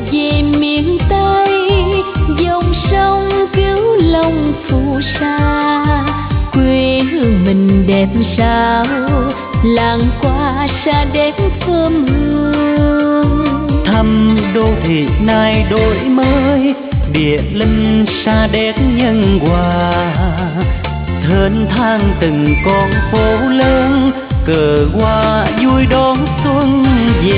về miền Tây, dòng sông Cửu Long phù sa. Quê hương mình đẹp sao, làng qua Sa Đéc thơm hương. Thăm đô thị nay đổi mới, địa linh Sa Đéc nhân hòa. Thênh thang từng con phố lớn, cờ hoa vui đón xuân về.